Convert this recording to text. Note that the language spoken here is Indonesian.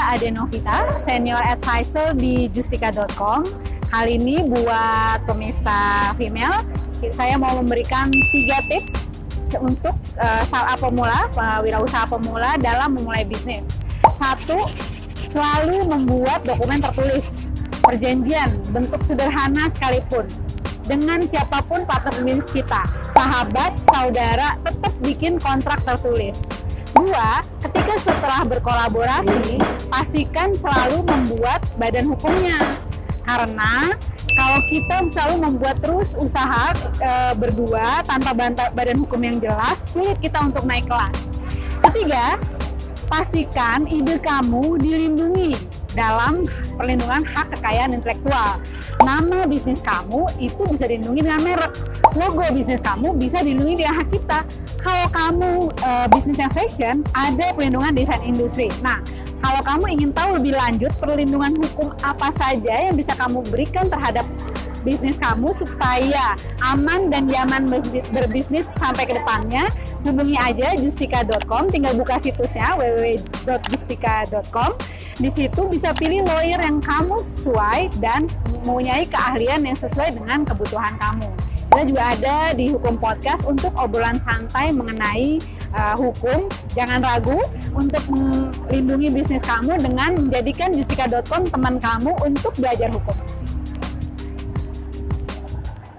Adenovita, Senior Advisor di Justika.com. Kali ini buat pemirsa female, saya mau memberikan 3 tips untuk startup pemula, wirausaha pemula dalam memulai bisnis. 1, selalu membuat dokumen tertulis, perjanjian, bentuk sederhana sekalipun, dengan siapapun partner bisnis kita, sahabat, saudara, tetap bikin kontrak tertulis. 2, ketika setelah berkolaborasi, pastikan selalu membuat badan hukumnya. Karena kalau kita selalu membuat terus usaha berdua tanpa badan hukum yang jelas, sulit kita untuk naik kelas. 3, pastikan ide kamu dilindungi dalam perlindungan hak kekayaan intelektual. Nama bisnis kamu itu bisa dilindungi dengan merek. Logo bisnis kamu bisa dilindungi dengan hak cipta. Kalau kamu bisnisnya fashion, ada perlindungan desain industri. Nah, kalau kamu ingin tahu lebih lanjut perlindungan hukum apa saja yang bisa kamu berikan terhadap bisnis kamu supaya aman dan nyaman berbisnis sampai ke depannya, hubungi aja Justika.com, tinggal buka situsnya www.justika.com. Di situ bisa pilih lawyer yang kamu sesuai dan mempunyai keahlian yang sesuai dengan kebutuhan kamu. Kita juga ada di Hukum Podcast untuk obrolan santai mengenai hukum. Jangan ragu untuk melindungi bisnis kamu dengan menjadikan Justika.com teman kamu untuk belajar hukum.